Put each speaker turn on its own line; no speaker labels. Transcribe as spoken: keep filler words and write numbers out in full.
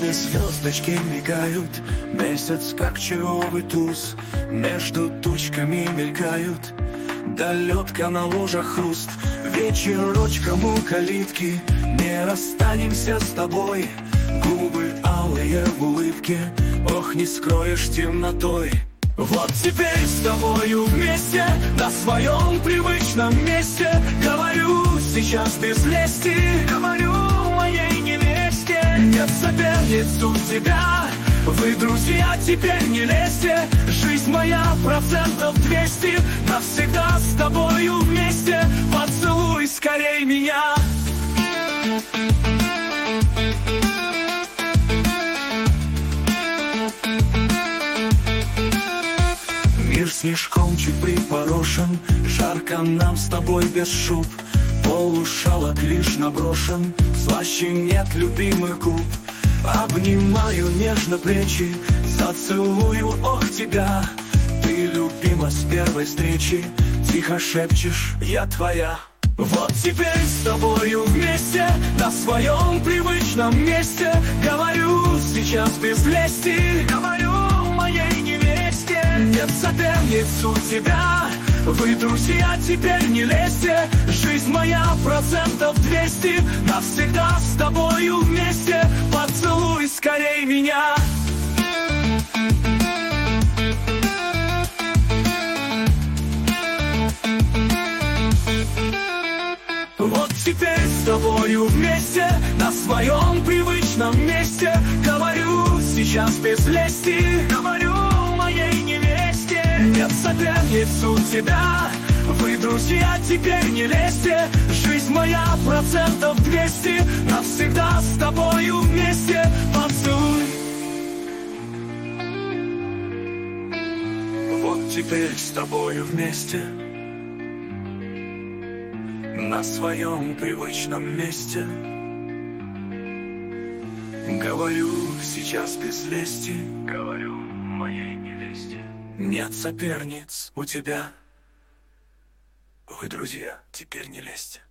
небе звездочки мигают, месяц как червовый туз между тучками мелькают. Да лёдка на ложах хруст, вечерочком у калитки. Не расстанемся с тобой, губы алые в улыбке, ох, не скроешь темнотой. Вот теперь с тобою вместе, на своем привычном месте. Говорю сейчас без лести, говорю моей невесте. Нет соперниц у тебя, вы, друзья, теперь не лезьте. Жизнь моя процентов двести, навсегда с тобою вместе. Поцелуй скорей меня. Мир снежком чуть припорошен, жарко нам с тобой без шуб. Полушалок лишь наброшен, слаще нет любимых губ. Обнимаю нежно плечи, зацелую, ох, тебя. Ты любима с первой встречи, тихо шепчешь, я твоя. Вот теперь с тобою вместе, на своем привычном месте. Говорю сейчас без лести, говорю моей невесте. Нет соперниц у тебя, вы, друзья, теперь не лезьте. Жизнь моя процентов двести, навсегда с тобою вместе. Поцелуй скорей меня. Вот теперь с тобою вместе, на своем привычном месте. Говорю сейчас без лести, говорю моей невесте. Нет соперниц у тебя, вы, друзья, теперь не лезьте. Жизнь моя процентов двести, навсегда с тобою вместе. Поцелуй. Вот теперь с тобою вместе, на своем привычном месте. Говорю сейчас без лести, говорю моей невесте. Нет соперниц у тебя, вы, друзья, теперь не лезьте.